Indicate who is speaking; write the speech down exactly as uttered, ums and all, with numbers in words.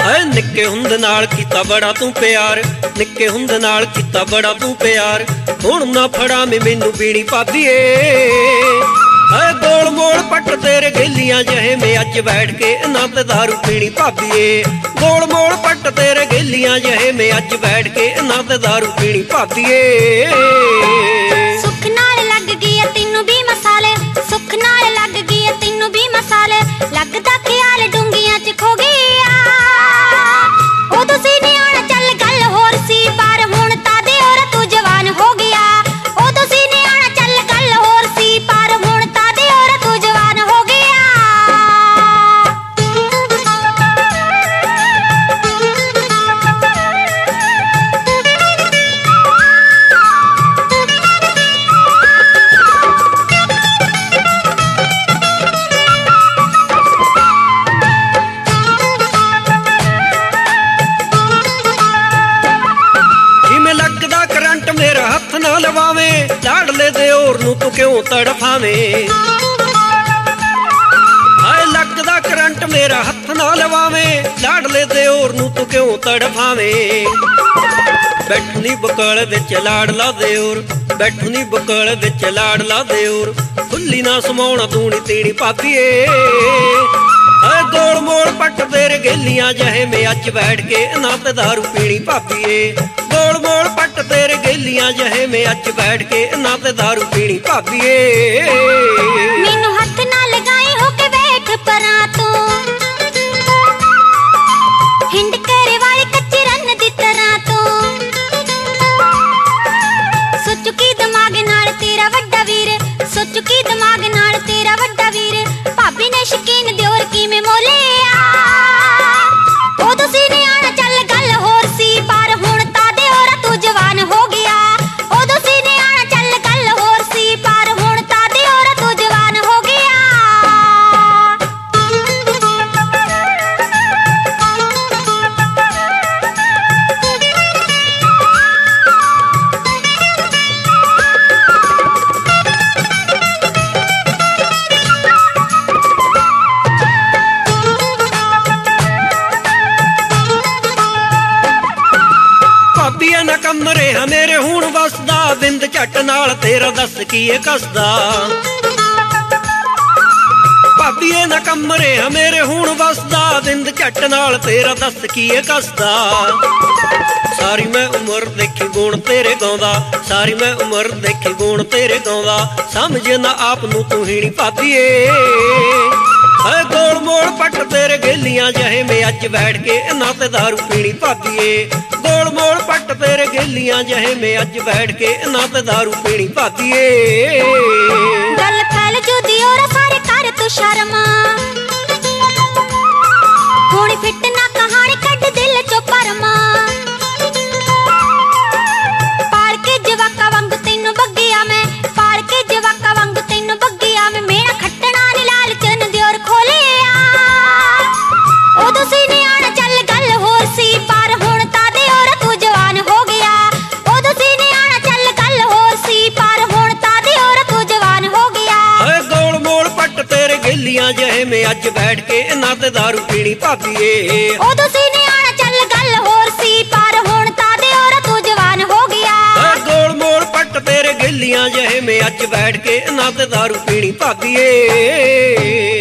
Speaker 1: ਹਾਏ ਨਿੱਕੇ ਹੁੰਦੇ ਨਾਲ ਕੀਤਾ ਬੜਾ ਤੂੰ ਪਿਆਰ, ਨਿੱਕੇ ਹੁੰਦੇ ਨਾਲ ਕੀਤਾ ਬੜਾ ਤੂੰ ਪਿਆਰ, ਹੁਣ ਨਾ ਫੜਾਵੇਂ ਮੈਨੂੰ ਬੀੜੀ ਭਾਬੀਏ। ਹਾਏ ਗੋਲ ਮੋਲ ਪੱਟ ਤੇਰੇ ਗੇਲੀਆਂ ਜਿਹੇ ਮੈਂ ਅੱਜ ਬੈਠ ਕੇ ਨਾ ਤੇ ਦਾਰੂ ਪੀਣੀ ਭਾਬੀਏ। ਗੋਲ ਮੋਲ ਪੱਟ ਤੇਰੇ ਗੇਲੀਆਂ ਜਿਹੇ ਮੈਂ ਅੱਜ ਬੈਠ ਕੇ ਨਾ ਤੇ ਦਾਰੂ ਪੀਣੀ ਭਾਬੀਏ।
Speaker 2: ਸੁੱਖ ਨਾਲ ਲੱਗ ਗਈ ਤੈਨੂੰ ਵੀ ਮਸਾਲੇ, ਸੁੱਖ ਨਾਲ ਲੱਗ ਗਈ ਤੈਨੂੰ ਵੀ ਮਸਾਲੇ, ਲੱਗਦਾ ਖਿਆਲ ਡੂੰਗੀਆਂ ਚ ਖੋ ਗਿਆ। ਉਦੋਂ ਸੀ ਨਿਆਣਾ ਚੱਲ ਗੱਲ ਹੋਰ ਸੀ, ਪਰ ਹੁਣ ਤਾਂ ਦੇ ਔਰ ਤੂੰ ਜਵਾਨ ਹੋ ਗਿਆ। ਉਦੋਂ ਸੀ ਨਿਆਣਾ ਚੱਲ ਗੱਲ ਹੋਰ ਸੀ, ਪਰ ਹੁਣ ਤਾਂ ਦੇ ਔਰ ਤੂੰ ਜਵਾਨ ਹੋ ਗਿਆ।
Speaker 1: ਮੇਰਾ ਹੱਥ ਨਾ ਲਵਾਵੇਂ ਲਾਡਲੇ ਦੇ ਹੋਰ ਨੂੰ ਤੂੰ ਕਿਉਂ ਤੜਫਾਵੇਂ। ਹਾਏ ਲੱਗਦਾ ਕਰੰਟ ਮੇਰਾ ਹੱਥ ਨਾ ਲਵਾਵੇਂ ਲਾਡਲੇ ਦੇ ਹੋਰ ਨੂੰ ਤੂੰ ਕਿਉਂ ਤੜਫਾਵੇਂ। ਬੈਠਣੀ ਬਕਲ ਵਿੱਚ ਲਾਡਲਾ ਦੇ ਹੋਰ, ਬੈਠਣੀ ਬਕਲ ਵਿੱਚ ਲਾਡਲਾ ਦੇ ਹੋਰ, ਖੁੱਲੀ ਨਾ ਸਮਾਉਣਾ ਤੂਣੀ ਤੀਣੀ ਭਾਬੀਏ। ਹਾਏ ਗੋਲ ਮੋਲ ਪੱਟ ਤੇਰੇ ਗੇਲੀਆਂ ਜਿਹੇ ਮੈਂ ਅੱਜ ਬੈਠ ਕੇ ਨਾ ਤੇ ਦਾਰੂ ਪੀਣੀ ਭਾਬੀਏ। ਗੋਲ ਮੋਲ ਪੱਟ ਤੇਰੇ ਗੇਲੀਆਂ ਜਿਹੇ ਮੈਂ ਅੱਜ ਬੈਠ ਕੇ ਨਾ ਤੇ ਦਾਰੂ ਪੀਣੀ ਭਾਬੀਏ।
Speaker 2: ਮੈਨੂੰ ਹੱਥ ਨਾ ਲਗਾਈ ਹੋ ਕੇ ਬੈਠ ਪਰਾਂ ਤੂੰ, ਹਿੰਡ ਕਰੇ ਵਾਲੀ ਕੱਚੀ ਰੰਨ ਦੀ ਤਰ੍ਹਾਂ ਤੂੰ। ਸੋਚ ਕੀ ਦਿਮਾਗ ਨਾਲ ਤੇਰਾ ਵੱਡਾ ਵੀਰ, ਸੋਚ ਕੀ ਦਿਮਾਗ ਨਾਲ ਤੇਰਾ ਵੱਡਾ ਵੀਰ, ਭਾਬੀ ਨੇ ਸ਼ਕੀਨ ਦਿਓਰ ਕਿਵੇਂ ਮੋਲਿਆ। ਉਦੋਂ ਸੀ ਨਿਆਣਾ ਚੱਲ ਗੱਲ ਹੋਰ ਸੀ, ਪਰ ਹੁਣ ਤਾਂ ਦੇ ਔਰ ਤੂੰ ਜਵਾਨ ਹੋ ਗਿਆ। ਉਦੋਂ ਸੀ ਨਿਆਣਾ ਚੱਲ ਗੱਲ ਹੋਰ ਸੀ, ਪਰ ਹੁਣ ਤਾਂ ਦੇ ਔਰ ਤੂੰ ਜਵਾਨ ਹੋ ਗਿਆ।
Speaker 1: ਭਾਬੀਏ ਨਾ ਕਮਰੇ ਹਾਂ ਮੇਰੇ ਹੁਣ ਵਸਦਾ, ਬਿੰਦ ਝੱਟ ਨਾਲ ਤੇਰਾ ਦੱਸ ਕੀ ਏ ਕੱਸਦਾ। ਭਾਬੀਏ ਨਾ ਕਮਰੇ ਹਾਂ ਮੇਰੇ ਹੁਣ ਵਸਦਾ, ਬਿੰਦ ਝੱਟ ਨਾਲ ਤੇਰਾ ਦੱਸ ਕੀ ਏ ਕੱਸਦਾ। ਸਾਰੀ ਮੈਂ ਉਮਰ ਦੇਖੀ ਗੁਣ ਤੇਰੇ ਗਾਉਂਦਾ, ਸਾਰੀ ਮੈਂ ਉਮਰ ਦੇਖੀ ਗੁਣ ਤੇਰੇ ਗਾਉਂਦਾ, ਸਮਝ ਨਾ ਆਪ ਨੂੰ ਤੂੰ ਹੀ ਨੀ ਭਾਬੀਏ। ਹਾਏ ਗੋਲ ਮੋਲ ਪੱਟ ਤੇਰੇ ਗੇਲੀਆਂ ਜਿਹੇ ਮੈਂ ਅੱਜ ਬੈਠ ਕੇ ਨਾ ਤੇ ਦਾਰੂ ਪੀਣੀ ਭਾਬੀਏ। ਗੋਲ ਮੋਲ ਪੱਟ ਤੇਰੇ ਗੇਲੀਆਂ ਜਿਹੇ ਮੈਂ ਅੱਜ ਬੈਠ ਕੇ ਨਾ ਤੇ ਦਾਰੂ ਪੀਣੀ ਭਾਬੀਏ।
Speaker 2: ਗੱਲ ਫੈਲ ਜੂਦੀ ਔਰ ਸਾਰੇ ਕਰ ਤੂੰ ਸ਼ਰਮਾ, ਹੁਣ ਫਿੱਟ ਨਾ ਕਹਾਣੀ ਕੱਢ ਦਿਲ ਚੋਂ ਪਰਮਾ। ਪਾਲ ਕੇ ਜਵਾਕਾਂ ਵਾਂਗ ਤੈਨੂੰ ਬੱਗਿਆ ਮੈਂ, ਪਾਲ ਕੇ ਜਵਾਕਾਂ ਵਾਂਗ ਤੈਨੂੰ ਬੱਗਿਆ ਮੈਂ, ਮੇਰਾ ਖੱਟਣਾ ਨੀ ਲਾਲਚਨ ਦਿਓਰ ਖੋਲਿਆ। ਉਦੋਂ ਸੀ ਨਿਆਣਾ ਚੱਲ ਗੱਲ ਹੋਰ ਸੀ, ਪਰ ਹੁਣ ਤਾਂ ਦੇ ਔਰ ਤੂੰ ਜਵਾਨ ਹੋ ਗਿਆ। ਉਦੋਂ ਸੀ ਨਿਆਣਾ ਚੱਲ ਗੱਲ ਹੋਰ ਸੀ, ਪਰ ਹੁਣ ਤਾਂ ਦੇ ਔਰ ਤੂੰ ਜਵਾਨ ਹੋ ਗਿਆ।
Speaker 1: ਹਾਏ ਗੋਲ ਮੋਲ ਪੱਟ ਤੇਰੇ ਗੇਲੀਆਂ ਜਿਹੇ ਮੈਂ ਅੱਜ ਬੈਠ ਕੇ ਨਾ ਤੇ ਦਾਰੂ ਪੀਣੀ ਭਾਬੀਏ।
Speaker 2: ਉਦੋਂ ਸੀ ਨਿਆਣਾ ਚੱਲ ਗੱਲ ਹੋਰ ਸੀ, ਪਰ ਹੁਣ ਤਾਂ ਦੇ ਔਰ ਤੂੰ ਜਵਾਨ ਹੋ ਗਿਆ।
Speaker 1: ਹਾਏ ਗੋਲ ਮੋਲ ਪੱਟ ਤੇਰੇ ਗੇਲੀਆਂ ਜਿਹੇ ਮੈਂ ਅੱਜ ਬੈਠ ਕੇ ਨਾ ਤੇ ਦਾਰੂ ਪੀਣੀ ਭਾਬੀਏ।